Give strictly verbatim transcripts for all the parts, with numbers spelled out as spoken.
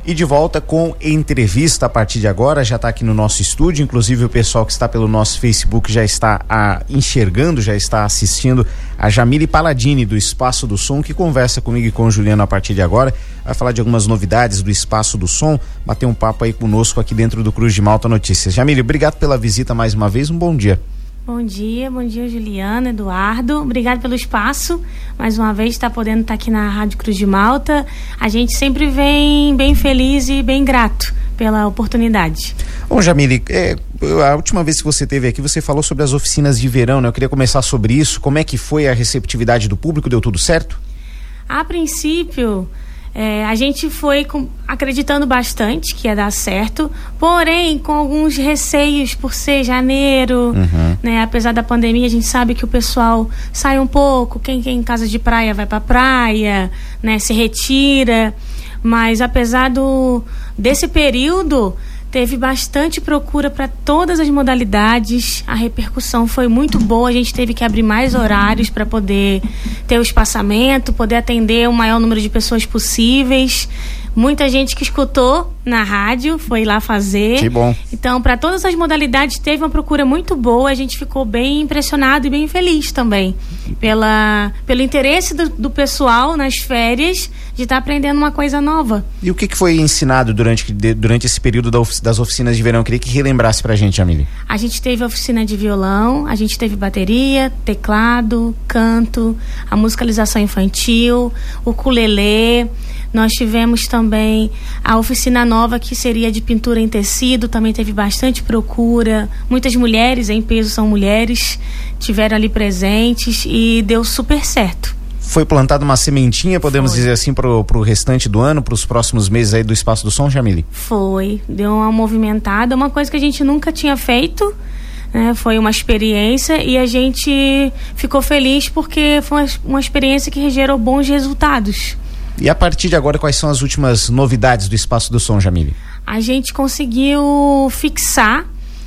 E de volta com entrevista a partir de agora, já está aqui no nosso estúdio, inclusive o pessoal que está pelo nosso Facebook já está a, enxergando, já está assistindo a Jamile Paladini do Espaço do Som, que conversa comigo e com o Juliano a partir de agora, vai falar de algumas novidades do Espaço do Som, bater um papo aí conosco aqui dentro do Cruz de Malta Notícias. Jamile, obrigado pela visita mais uma vez, um bom dia. Bom dia, bom dia Juliana, Eduardo, obrigado pelo espaço, mais uma vez estar tá podendo estar tá aqui na Rádio Cruz de Malta, a gente sempre vem bem feliz e bem grato pela oportunidade. Bom, Jamile, é, a última vez que você esteve aqui, você falou sobre as oficinas de verão, né? Eu queria começar sobre isso, como é que foi a receptividade do público, deu tudo certo? A princípio... É, a gente foi com, acreditando bastante que ia dar certo, porém com alguns receios por ser janeiro, uhum. né? Apesar da pandemia, a gente sabe que o pessoal sai um pouco, quem quer em casa de praia vai pra praia, né? Se retira, mas apesar do, desse período, teve bastante procura para todas as modalidades, a repercussão foi muito boa, a gente teve que abrir mais horários para poder ter o espaçamento, poder atender o maior número de pessoas possíveis. Muita gente que escutou na rádio foi lá fazer. Que bom. Então, para todas as modalidades teve uma procura muito boa, a gente ficou bem impressionado e bem feliz também pela, pelo interesse do, do pessoal nas férias de estar tá aprendendo uma coisa nova. E o que, que foi ensinado durante, de, durante esse período da ofic, das oficinas de verão? Eu queria que relembrasse pra gente, Jamile. A gente teve a oficina de violão, a gente teve bateria, teclado, canto, a musicalização infantil, o ukulele. Nós tivemos também a oficina nova que seria de pintura em tecido, também teve bastante procura, muitas mulheres, em peso são mulheres, tiveram ali presentes e deu super certo. Foi plantada uma sementinha, podemos Foi. dizer assim, pro, pro restante do ano, pros próximos meses aí do Espaço do Som, Jamile? Foi, deu uma movimentada, uma coisa que a gente nunca tinha feito, né? Foi uma experiência e a gente ficou feliz porque foi uma, uma experiência que gerou bons resultados. E a partir de agora, quais são as últimas novidades do Espaço do Som, Jamile? A gente conseguiu fixar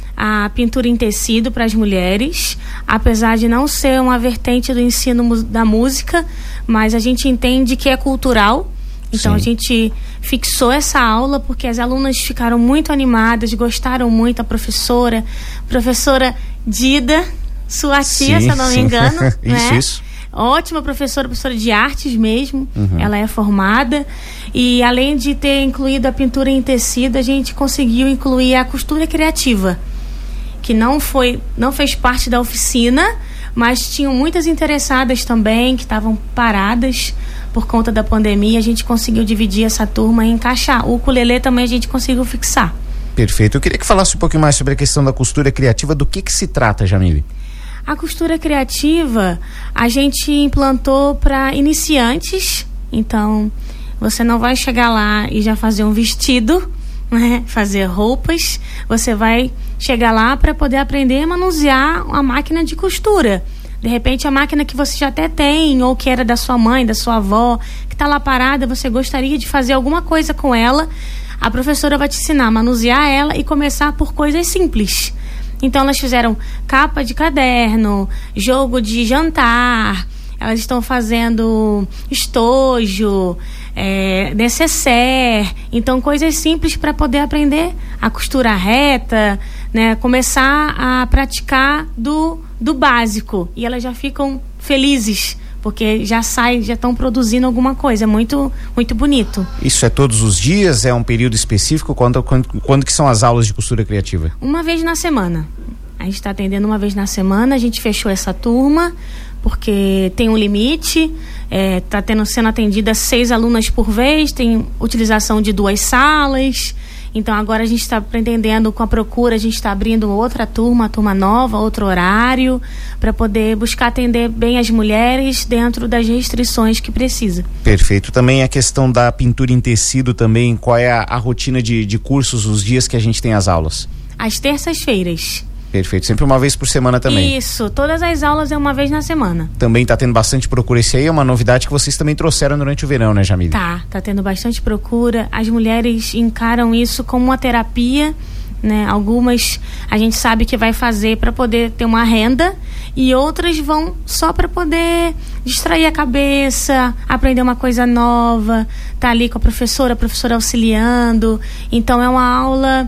a pintura em tecido para as mulheres, apesar de não ser uma vertente do ensino da música, mas a gente entende que é cultural. Então Sim. a gente fixou essa aula porque as alunas ficaram muito animadas, gostaram muito, a professora, professora Dida, sua tia, sim, se eu não sim. me engano. isso, né? isso. Ótima professora, professora de artes mesmo, uhum. ela é formada e além de ter incluído a pintura em tecido, a gente conseguiu incluir a costura criativa, que não foi, não fez parte da oficina, mas tinham muitas interessadas também, que estavam paradas por conta da pandemia, a gente conseguiu dividir essa turma e encaixar. O ukulele também a gente conseguiu fixar. Perfeito, eu queria que falasse um pouquinho mais sobre a questão da costura criativa, do que que se trata, Jamile? A costura criativa a gente implantou para iniciantes, então você não vai chegar lá e já fazer um vestido, né? Fazer roupas, você vai chegar lá para poder aprender a manusear a máquina de costura. De repente a máquina que você já até tem, ou que era da sua mãe, da sua avó, que está lá parada, você gostaria de fazer alguma coisa com ela, a professora vai te ensinar a manusear ela e começar por coisas simples. Então elas fizeram capa de caderno, jogo de jantar, elas estão fazendo estojo, é, necessaire, então coisas simples para poder aprender a costura reta, né? Começar a praticar do, do básico e elas já ficam felizes porque já saem, já estão produzindo alguma coisa, é muito, muito bonito. Isso é todos os dias? É um período específico? Quando, quando, quando que são as aulas de costura criativa? Uma vez na semana. A gente está atendendo uma vez na semana, a gente fechou essa turma, porque tem um limite, está é, tendo, sendo atendida seis alunas por vez, tem utilização de duas salas. Então agora a gente está pretendendo, com a procura, a gente está abrindo outra turma, turma nova, outro horário, para poder buscar atender bem as mulheres dentro das restrições que precisa. Perfeito. Também a questão da pintura em tecido também, qual é a, a rotina de, de cursos, os dias que a gente tem as aulas? Às terças-feiras. Perfeito, sempre uma vez por semana também. Isso, todas as aulas é uma vez na semana. Também está tendo bastante procura, esse aí é uma novidade que vocês também trouxeram durante o verão, né, Jamile? Tá, tá tendo bastante procura, as mulheres encaram isso como uma terapia, né? Algumas a gente sabe que vai fazer para poder ter uma renda e outras vão só para poder distrair a cabeça, aprender uma coisa nova, tá ali com a professora, a professora auxiliando. Então é uma aula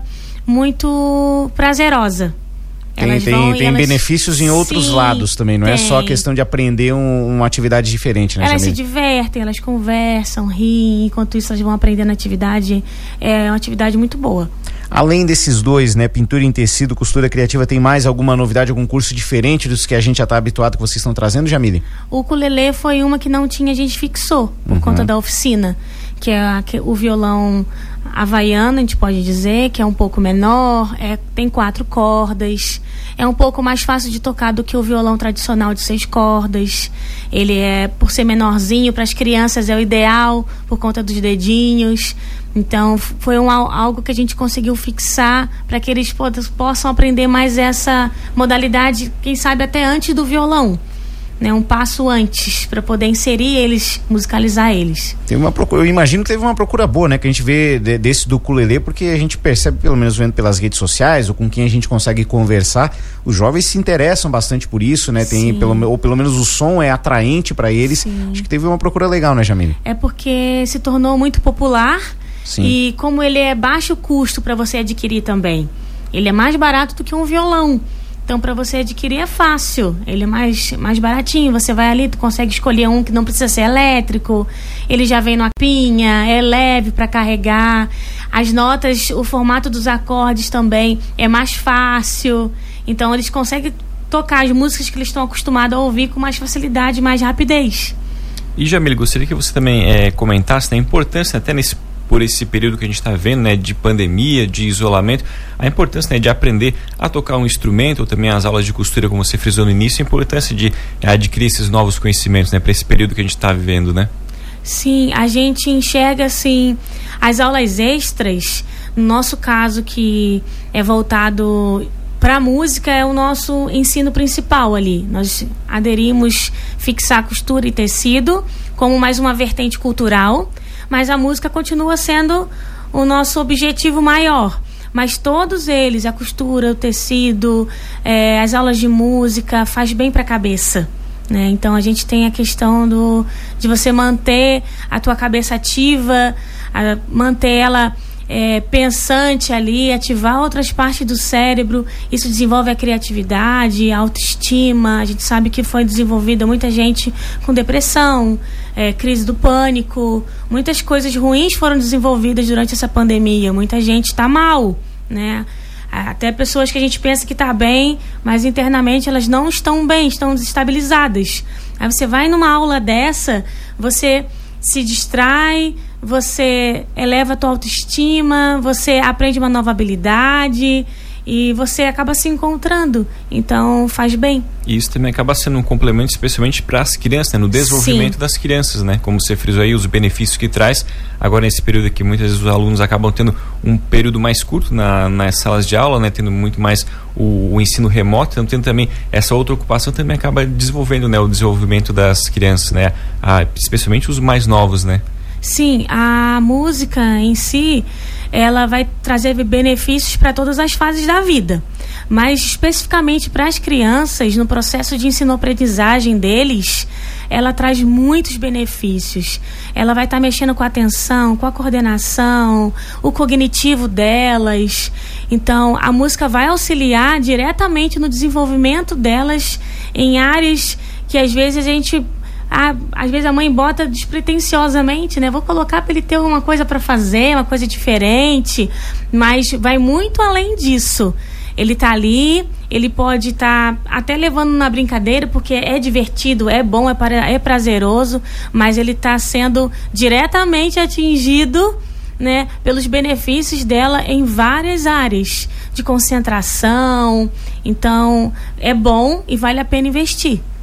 muito prazerosa. Tem, tem, tem elas... benefícios em outros Sim, lados também, não tem. É só a questão de aprender um, uma atividade diferente, né, Elas Jamile? se divertem, elas conversam, riem, enquanto isso elas vão aprendendo a atividade. É uma atividade muito boa. Além desses dois, né, pintura em tecido, costura criativa, tem mais alguma novidade, algum curso diferente dos que a gente já está habituado que vocês estão trazendo, Jamile? O ukulele foi uma que não tinha, a gente fixou por uhum. conta da oficina, que é a, que, o violão havaiano, a gente pode dizer, que é um pouco menor, é, tem quatro cordas, é um pouco mais fácil de tocar do que o violão tradicional de seis cordas. Ele é, por ser menorzinho, para as crianças é o ideal, por conta dos dedinhos. Então foi um, algo que a gente conseguiu fixar para que eles possam aprender mais essa modalidade, quem sabe até antes do violão, né? Um passo antes, para poder inserir eles, musicalizar eles. Tem uma procura, eu imagino que teve uma procura boa, né? Que a gente vê de, desse do ukulele, porque a gente percebe, pelo menos vendo pelas redes sociais, ou com quem a gente consegue conversar, os jovens se interessam bastante por isso, né? Tem, pelo, ou pelo menos o som é atraente para eles. Sim. Acho que teve uma procura legal, né, Jamile? É porque se tornou muito popular. Sim. E como ele é baixo custo para você adquirir também, ele é mais barato do que um violão. Então, para você adquirir é fácil, ele é mais, mais baratinho. Você vai ali, tu consegue escolher um que não precisa ser elétrico, ele já vem numa pinha, é leve para carregar. As notas, o formato dos acordes também é mais fácil. Então, eles conseguem tocar as músicas que eles estão acostumados a ouvir com mais facilidade, mais rapidez. E, Jamile, gostaria que você também é, comentasse a importância, até nesse por esse período que a gente está vendo, né, de pandemia, de isolamento, a importância, né, de aprender a tocar um instrumento, ou também as aulas de costura, como você frisou no início, a importância de é, adquirir esses novos conhecimentos, né, para esse período que a gente está vivendo, né? Sim, a gente enxerga, assim, as aulas extras, no nosso caso, que é voltado para a música, é o nosso ensino principal ali. Nós aderimos fixar costura e tecido como mais uma vertente cultural, mas a música continua sendo o nosso objetivo maior. Mas todos eles, a costura, o tecido, é, as aulas de música, faz bem para a cabeça, né? Então a gente tem a questão do, de você manter a tua cabeça ativa, a, manter ela é, pensante ali, ativar outras partes do cérebro. Isso desenvolve a criatividade, a autoestima. A gente sabe que foi desenvolvida muita gente com depressão, é, crise do pânico, muitas coisas ruins foram desenvolvidas durante essa pandemia. Muita gente está mal, né? Até pessoas que a gente pensa que está bem, mas internamente elas não estão bem, estão desestabilizadas. Aí você vai numa aula dessa, você se distrai, você eleva a tua autoestima, você aprende uma nova habilidade e você acaba se encontrando. Então faz bem. E isso também acaba sendo um complemento especialmente para as crianças, né? No desenvolvimento Sim. das crianças, né? Como você frisou aí, os benefícios que traz. Agora nesse período aqui, muitas vezes os alunos acabam tendo um período mais curto na, nas salas de aula, né? Tendo muito mais o, o ensino remoto, então tendo também essa outra ocupação, também acaba desenvolvendo, né? O desenvolvimento das crianças, né? Ah, especialmente os mais novos, né? Sim, a música em si, ela vai trazer benefícios para todas as fases da vida, mas especificamente para as crianças, no processo de ensino-aprendizagem deles, ela traz muitos benefícios. Ela vai estar tá mexendo com a atenção, com a coordenação, o cognitivo delas. Então, a música vai auxiliar diretamente no desenvolvimento delas em áreas que às vezes a gente... Ah, às vezes a mãe bota despretensiosamente, né? Vou colocar para ele ter alguma coisa para fazer, uma coisa diferente, mas vai muito além disso. Ele tá ali, ele pode estar tá até levando na brincadeira, porque é divertido, é bom, é, pra, é prazeroso, mas ele tá sendo diretamente atingido, né, pelos benefícios dela em várias áreas de concentração. Então é bom e vale a pena investir.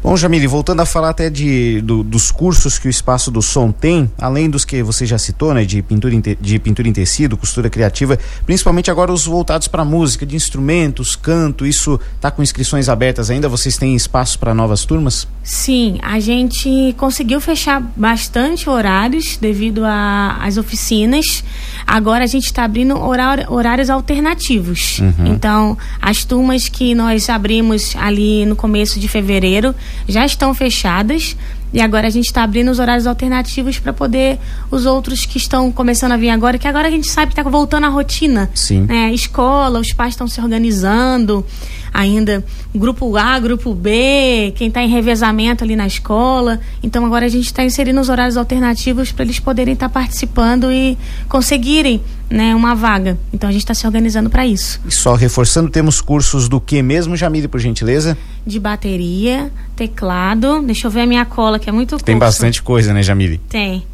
Bom, Jamile, voltando a falar até de, do, dos cursos que o Espaço do Som tem, além dos que você já citou, né, de pintura em, te, de pintura em tecido, costura criativa, principalmente agora os voltados para música, de instrumentos, canto, isso está com inscrições abertas ainda? Vocês têm espaço para novas turmas? Sim, a gente conseguiu fechar bastante horários devido às oficinas. Agora a gente está abrindo horário, horários alternativos. Uhum. Então, as turmas que nós abrimos ali no começo de fevereiro já estão fechadas e agora a gente está abrindo os horários alternativos para poder os outros que estão começando a vir agora, que agora a gente sabe que está voltando à rotina. Sim. Né? Escola, os pais estão se organizando ainda, grupo A, grupo B, quem está em revezamento ali na escola. Então agora a gente está inserindo os horários alternativos para eles poderem estar tá participando e conseguirem, né, uma vaga. Então a gente está se organizando para isso. E só reforçando, temos cursos do que mesmo, Jamile, por gentileza? De bateria, teclado, deixa eu ver a minha cola, que é muito curso. Tem bastante coisa, né, Jamile? Tem.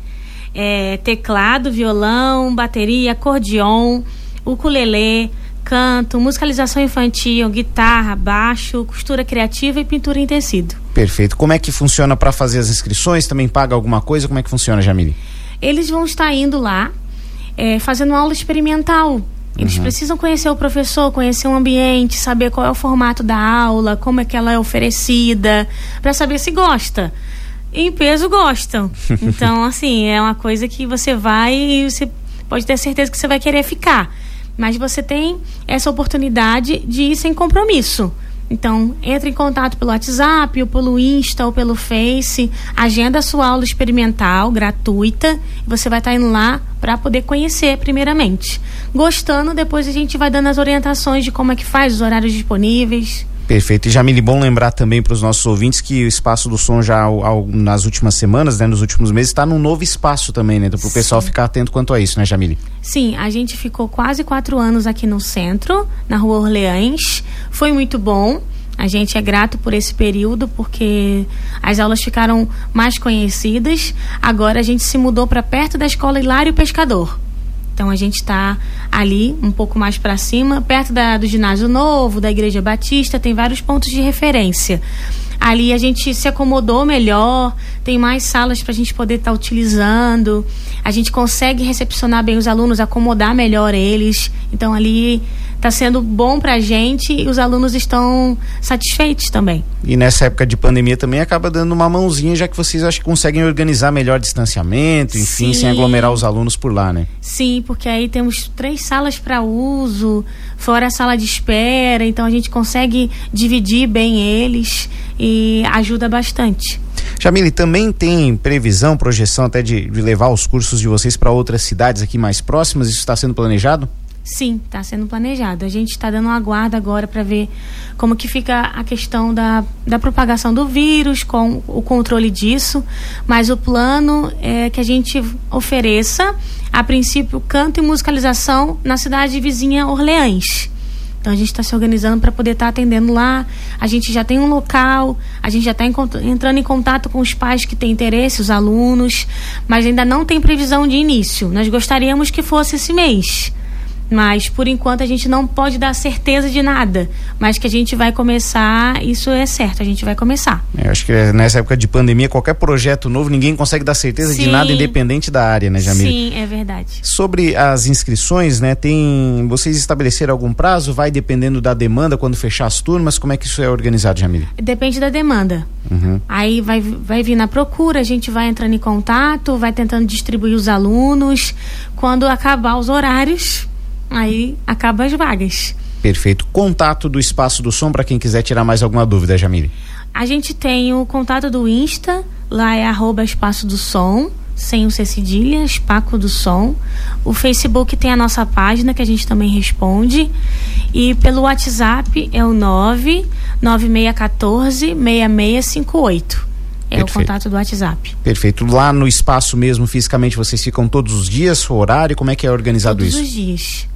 É, teclado, violão, bateria, acordeon, ukulele, canto, musicalização infantil, guitarra, baixo, costura criativa e pintura em tecido. Perfeito. Como é que funciona para fazer as inscrições? Também paga alguma coisa? Como é que funciona, Jamile? Eles vão estar indo lá, é, fazendo aula experimental. Eles uhum. precisam conhecer o professor, conhecer o ambiente, saber qual é o formato da aula, como é que ela é oferecida, para saber se gosta. Em peso gostam. Então, assim, é uma coisa que você vai e você pode ter certeza que você vai querer ficar. Mas você tem essa oportunidade de ir sem compromisso. Então, entre em contato pelo WhatsApp, ou pelo Insta, ou pelo Face, agenda a sua aula experimental, gratuita, e você vai estar indo lá para poder conhecer primeiramente. Gostando, depois a gente vai dando as orientações de como é que faz, os horários disponíveis. Perfeito. E Jamile, bom lembrar também para os nossos ouvintes que o Espaço do Som já ao, ao, nas últimas semanas, né, nos últimos meses, está num novo espaço também, né? Então, para o pessoal ficar atento quanto a isso, né, Jamile? Sim, a gente ficou quase quatro anos aqui no centro, na Rua Orleans. Foi muito bom. A gente é grato por esse período, porque as aulas ficaram mais conhecidas. Agora a gente se mudou para perto da Escola Hilário Pescador. Então a gente está ali um pouco mais para cima, perto da, do Ginásio Novo, da Igreja Batista, tem vários pontos de referência. Ali a gente se acomodou melhor, tem mais salas para a gente poder estar tá utilizando, a gente consegue recepcionar bem os alunos, acomodar melhor eles. Então ali está sendo bom para a gente e os alunos estão satisfeitos também. E nessa época de pandemia também acaba dando uma mãozinha, já que vocês acho que conseguem organizar melhor distanciamento, enfim, Sim. sem aglomerar os alunos por lá, né? Sim, porque aí temos três salas para uso, fora a sala de espera, então a gente consegue dividir bem eles e ajuda bastante. Jamile, também tem previsão, projeção até de, de levar os cursos de vocês para outras cidades aqui mais próximas? Isso está sendo planejado? Sim, está sendo planejado. A gente está dando uma guarda agora para ver como que fica a questão da, da propagação do vírus, com o controle disso, mas o plano é que a gente ofereça, a princípio, canto e musicalização na cidade vizinha Orleans. Então a gente está se organizando para poder estar tá atendendo lá. A gente já tem um local, a gente já está entrando em contato com os pais que têm interesse, os alunos, mas ainda não tem previsão de início. Nós gostaríamos que fosse esse mês, mas por enquanto a gente não pode dar certeza de nada, mas que a gente vai começar, isso é certo, a gente vai começar. Eu acho que nessa época de pandemia, qualquer projeto novo, ninguém consegue dar certeza Sim. de nada, independente da área, né, Jamile? Sim, é verdade. Sobre as inscrições, né, tem, vocês estabeleceram algum prazo? Vai dependendo da demanda quando fechar as turmas? Como é que isso é organizado, Jamile? Depende da demanda. Uhum. Aí vai, vai vir na procura, a gente vai entrando em contato, vai tentando distribuir os alunos. Quando acabar os horários, aí acaba as vagas. Perfeito. Contato do Espaço do Som para quem quiser tirar mais alguma dúvida, Jamile. A gente tem o contato do Insta, lá é arroba Espaço do Som, sem o C cedilha, Espaço do Som. O Facebook tem a nossa página que a gente também responde. E pelo WhatsApp é o nove nove seis um quatro, seis seis cinco oito. É Perfeito. O contato do WhatsApp. Perfeito. Lá no espaço mesmo, fisicamente, vocês ficam todos os dias, o horário, como é que é organizado todos isso? Todos os dias.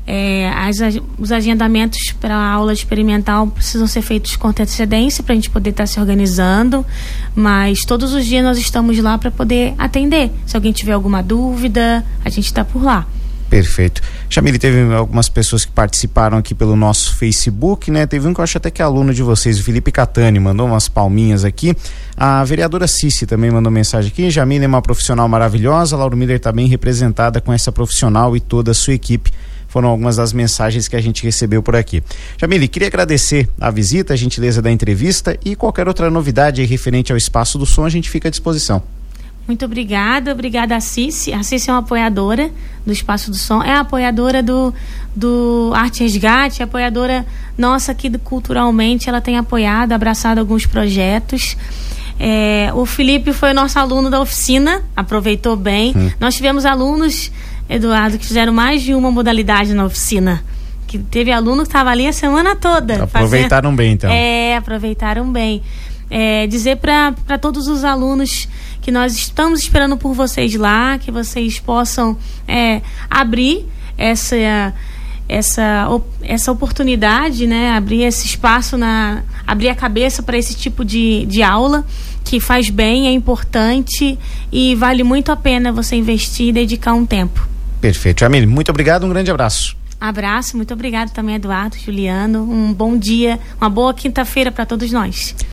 É, as, os agendamentos para a aula experimental precisam ser feitos com antecedência para a gente poder estar tá se organizando, mas todos os dias nós estamos lá para poder atender. Se alguém tiver alguma dúvida, a gente está por lá. Perfeito. Jamile, teve algumas pessoas que participaram aqui pelo nosso Facebook, né? Teve um que eu acho até que é aluno de vocês, o Felipe Catani, mandou umas palminhas aqui. A vereadora Cici também mandou mensagem aqui. Jamile é uma profissional maravilhosa, a Lauro Miller está bem representada com essa profissional e toda a sua equipe. Foram algumas das mensagens que a gente recebeu por aqui. Jamile, queria agradecer a visita, a gentileza da entrevista e qualquer outra novidade aí referente ao Espaço do Som, a gente fica à disposição. Muito obrigada, obrigada a Cici. A Cici é uma apoiadora do Espaço do Som, é apoiadora do, do Arte Resgate, é apoiadora nossa aqui do, culturalmente, ela tem apoiado, abraçado alguns projetos. É, o Felipe foi nosso aluno da oficina, aproveitou bem. Hum. Nós tivemos alunos, Eduardo, que fizeram mais de uma modalidade na oficina. Que teve aluno que estava ali a semana toda. Aproveitaram fazendo, bem, então. É, aproveitaram bem. É, dizer para todos os alunos que nós estamos esperando por vocês lá, que vocês possam é, abrir essa, essa, essa oportunidade, né? Abrir esse espaço, na, abrir a cabeça para esse tipo de, de aula, que faz bem, é importante e vale muito a pena você investir e dedicar um tempo. Perfeito. Jamile, muito obrigado, um grande abraço. Abraço, muito obrigado também, Eduardo, Juliano, um bom dia, uma boa quinta-feira para todos nós.